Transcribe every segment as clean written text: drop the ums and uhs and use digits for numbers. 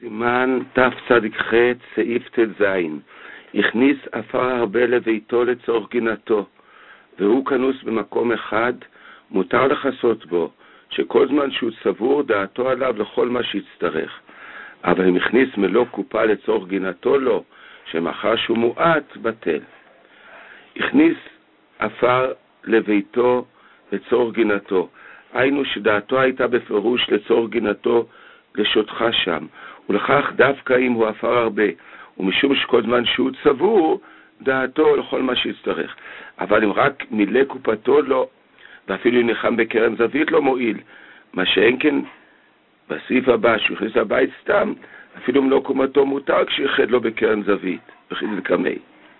סימן תצ"ח סעיף ט"ז. הכניס עפר הרבה לביתו לצורך גינתו, והוא כנוס במקום אחד, מותר לחסות בו, שכל זמן שהוא סבור דעתו עליו לכל מה שיצטרך. אבל אם הכניס מלוא קופה לצורך גינתו לו, שמאחר שהוא מועט, בטל. הכניס עפר לביתו לצורך גינתו, היינו שדעתו הייתה בפירוש לצורך גינתו לשותך שם, ולכך דווקא אם הוא עפר הרבה, ומשום שכל זמן שהוא צבור, דעתו לכל מה שיצטרך. אבל אם רק מילא קופתו לא, ואפילו אם נחם בקרן זווית לא מועיל, מה שאין כן בסעיף הבא, שהוא הכניס הבית סתם, אפילו אם לא קומתו מותר כשיחד לו בקרן זווית, וחיז לקמי.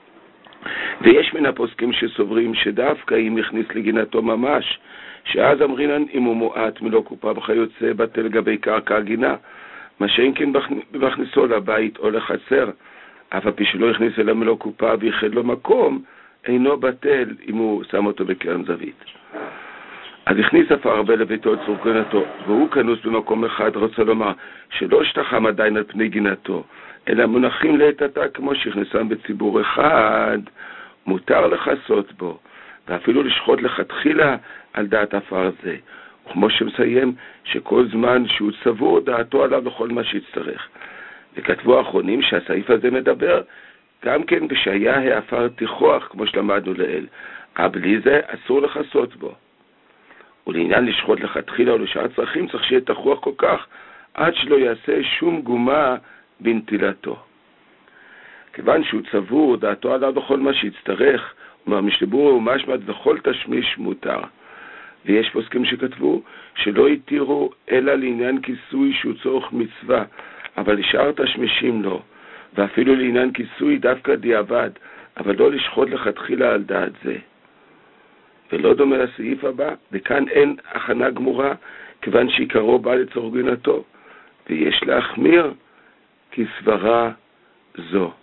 ויש מן הפוסקים שסוברים שדווקא אם הכניס לגינתו ממש, שאז אמרינן אם הוא מועט מלא קופה וכיוצא בטל לגבי קרקע הגינה, מה שאין כן בכניסו לבית או לחצר, אף על פי שלא הכניס אלא מלא קופה ויחד לו מקום, אינו בטל אם הוא שם אותו בקרן זווית. אז הכניס עפר הרבה לביתו לצורך גינתו, והוא כנוס במקום אחד, רוצה לומר שלא שטחם עדיין על פני גינתו, אלא מונחים לעת עתה כמו שהכניסם בציבור אחד, מותר לחסות בו, ואפילו לשחוט לכתחילה על דעת עפר זה, וכמו שמסיים שכל זמן שהוא צבור דעתו עליו לכל מה שיצטרך. וכתבו האחרונים שהסעיף הזה מדבר גם כן בשהיה העפר תיכוח כמו שלמדנו לאל, אבל בלי זה אסור לחסות בו. ולעניין לשחוט לכתחילה או לשאר צרכים צריך שיהיה תחוח כל כך עד שלא יעשה שום גומה בנטילתו. כיוון שהוא צבור דעתו עליו בכל מה שיצטרך, ומהמשתבור ומשמעת וכל תשמיש מותר. ויש פוסקים שכתבו שלא יתירו אלא לעניין כיסוי שהוא צורך מצווה, אבל לשאר תשמישים לא, ואפילו לעניין כיסוי דווקא דיעבד, אבל לא לשחוט לכתחילה על דעת זה. ולא דומה לסעיף הבא, וכאן אין הכנה גמורה, כיוון שעיקרו בא לצורך גינתו, ויש להחמיר כסברה זו.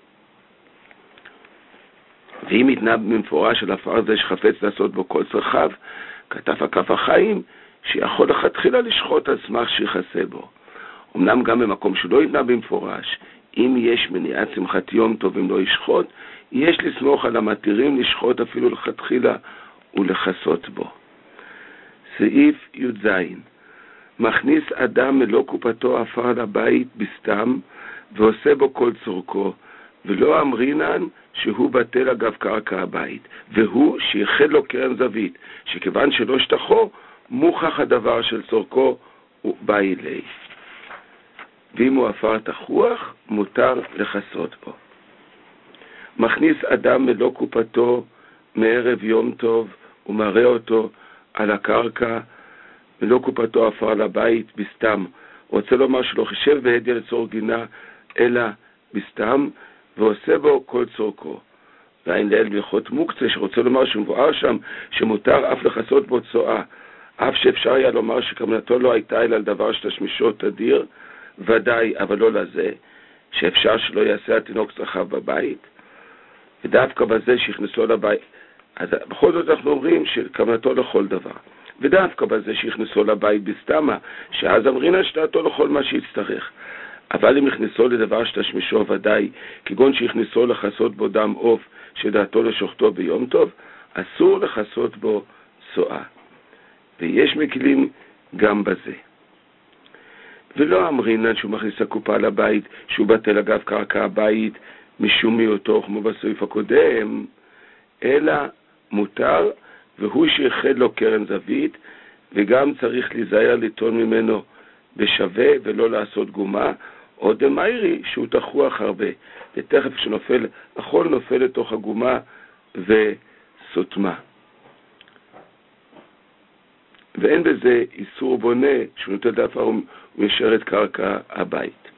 ואם יתנה במפורש של עפר זה שחפץ לעשות בו כל צרכיו, כתב הכף החיים שיכול לכתחילה לשחוט על סמך שיחסה בו. אמנם גם במקום שלא יתנה במפורש, אם יש מניעת שמחת יום טוב אם לא ישחוט, יש לסמוך על המתירים לשחוט אפילו לכתחילה ולחסות בו. סעיף י"ז. מכניס אדם מלוא קופתו עפר לבית בסתם ועושה בו כל צורכו, ולא אמרינן שהוא בטל אגב קרקע הבית, והוא שיחד לו קרן זווית, שכיוון שלא שטחו, מוכח הדבר של צורכו ובא אלי. ואם הוא עפר תחוח, מותר לחסות בו. מכניס אדם מלוא קופתו מערב יום טוב, ומראה אותו על הקרקע, מלוא קופתו עפר לבית בסתם. רוצה לומר שלא חשב בהדיה לצורך גינה, אלא בסתם, ועושה בו כל צורכו. ואין לאל בהלכות מוקצה, שרוצה לומר שמבואר שם שמותר אף לחסות בו צועה, אף שאפשר היה לומר שכוונתו לא הייתה אלא על דבר שתשמישו תדיר, ודאי, אבל לא לזה, שאפשר שלא יעשה התינוק צרכיו בבית, ודווקא בזה שיכנסו לבית. אז בכל זאת אנחנו אומרים שכוונתו לכל דבר. ודווקא בזה שיכנסו לבית בסתמה, שאז אמרינה שדעתו לכל מה שיצטרך. אבל אם יכנסו לדבר שתשמישו ודאי, כגון שיכנסו לחסות בו דם עוף, שדעתו לשוחטו ביום טוב, אסור לחסות בו צועה. ויש מקילים גם בזה. ולא אמרינן שהוא מכניס הקופה לבית, שהוא בטל אגב קרקע הבית, משום מיותו כמו בסעיף הקודם, אלא מותר, והוא שיחד לו קרן זווית, וגם צריך להיזהר ליטון ממנו בשווה ולא לעשות גומה, או דמיירי שהוא תחוח הרבה, ותכף כשנופל, החול נופל לתוך הגומה וסותמה. ואין בזה איסור בונה שהוא נוטל דעפר ומשאר את קרקע הבית.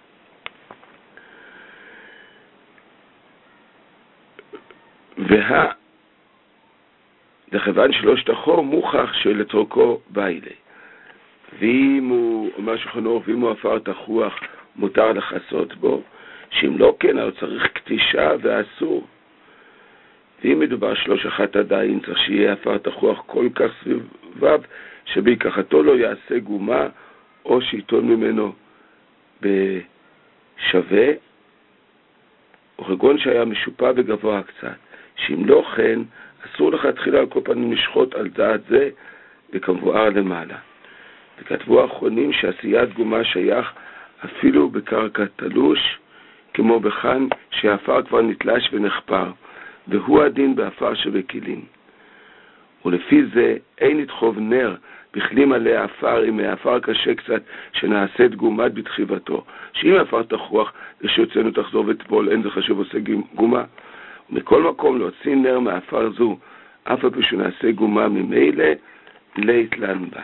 לכיוון שלא שטחו מוכח שלצורכו בא אלי. ואם הוא, אומר שכנור, ואם הוא עפר תחוח, מותר לחסות בו, שאם לא כן, הוא צריך קטישה ואסור. ואם מדובר 3-1 עדיין, צריך שיהיה עפר תחוח כל כך סביביו, שבהיקחתו לא יעשה גומה, או שיטון ממנו שווה, וכגון שהיה משופע וגבוה קצת, שאם לא כן, אסור לך תחילה על כל פנים לשחוט על דעת זה, וכמבואר למעלה. וכתבו האחרונים שעשיית גומה שייך אפילו בקרקע תלוש, כמו בכאן שהאפר כבר נתלש ונחפר, והוא הדין באפר שבכלים. ולפי זה אין לדחוב נר בכלי מלא האפר אם האפר קשה קצת שנעשית גומת בתחיבתו, שאם האפר תחרוח ושיוצאנו תחזור ותפול, אין זה חשוב עושה גומה. ומכל מקום להוציא נר מהאפר זו, אף על פי שנעשה גומה ממילא, להתלן בה.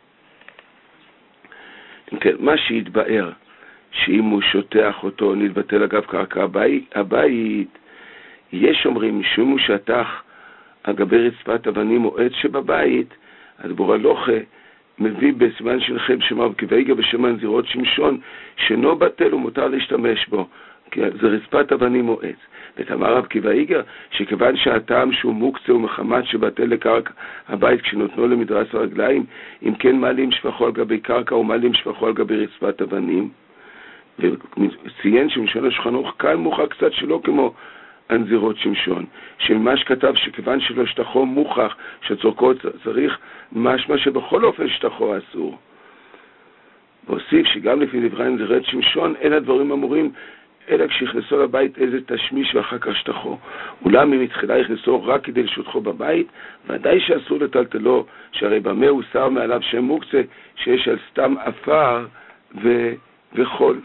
כן, מה שהתבאר, שאם הוא שוטח אותו נתבטל אגב קרקע הבית, יש אומרים משום הוא שטח על גבי רצפת אבנים או עץ שבבית, אז בורלוכה מביא בסימן שלכם בשם רב עקיבא בשם הנזירות שמשון, שאינו בטל ומותר להשתמש בו, כי זה רצפת אבנים או עץ. ותאמר רב עקיבא שכיוון שהטעם שהוא מוקצה ומחמת שבטל לקרקע הבית כשנותנו למדרס הרגליים, אם כן מעלים שפחו על גבי קרקע ומעלים שפחו על גבי רצפת אבנים, וציין שמשון השולחן ערוך כאן מוכח קצת שלא כמו הנזירות שמשון, שממש כתב שכיוון שלא שטחו מוכח שצורכו צריך משמע שבכל אופן שטחו אסור. והוסיף שגם לפי דברי הנזירות שמשון אין הדברים אמורים אלא כשהכנסו לבית איזה תשמיש ואחר כך שטחו. אולם אם התחילה הכנסו רק כדי לשטחו בבית, ודאי שאסור לטלטלו, שהרי במה הוא שר מעליו שם מוקצה שיש על סתם אפר וחול.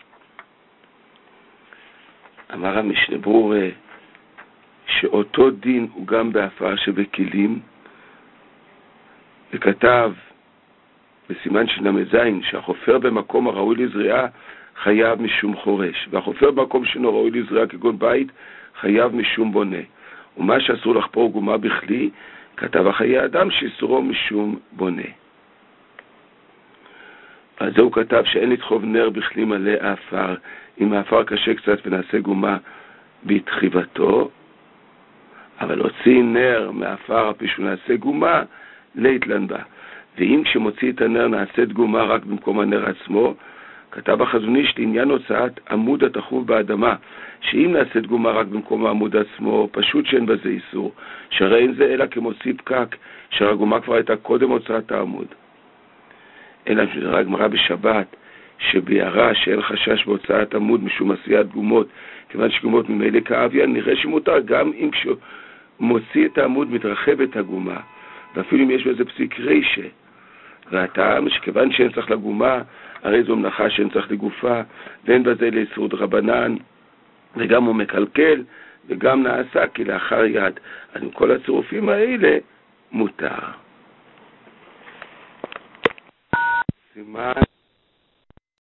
אמר המשנה ברורה שאותו דין הוא גם באפר שבכלים, וכתב בסימן שלמזין שהחופר במקום הראוי לזריעה חייב משום חורש, והחופר במקום שאינו ראוי לזריעה כגון בית חייב משום בונה. ומה שאסור לחפור גומה בכלי, כתב החיי אדם שאיסורו משום בונה. אז זהו כתב שאין לדחוב נר בכלי מלא האפר, אם האפר קשה קצת ונעשה גומה בתחיבתו, אבל הוציא נר מהאפר אפי שהוא נעשה גומה, להתלן בה. ואם כשמוציא את הנר נעשית גומה רק במקום הנר עצמו, כתב החזון איש לעניין הוצאת עמוד התחוב באדמה, שאם נעשית גומה רק במקום העמוד עצמו, פשוט שאין בזה איסור, שהרי אין זה אלא כמוציא פקק, שהגומה כבר הייתה קודם הוצאת העמוד. אלא שרק גמרא בשבת, שביערה שאין חשש בהוצאת עמוד משום עשיית גומות, כיוון שגומות ממילא כאביה, נראה שמותר גם אם כשמוציא את העמוד מתרחבת הגומה, ואפילו אם יש בזה פסיק רישה. והטעם שכיוון שאין צריך לגומה, הרי זו מלאכה שאין צריך לגופה, ואין בזה לאיסור דרבנן, וגם הוא מקלקל, וגם נעשה כלאחר יד. אז עם כל הצירופים האלה מותר. סימן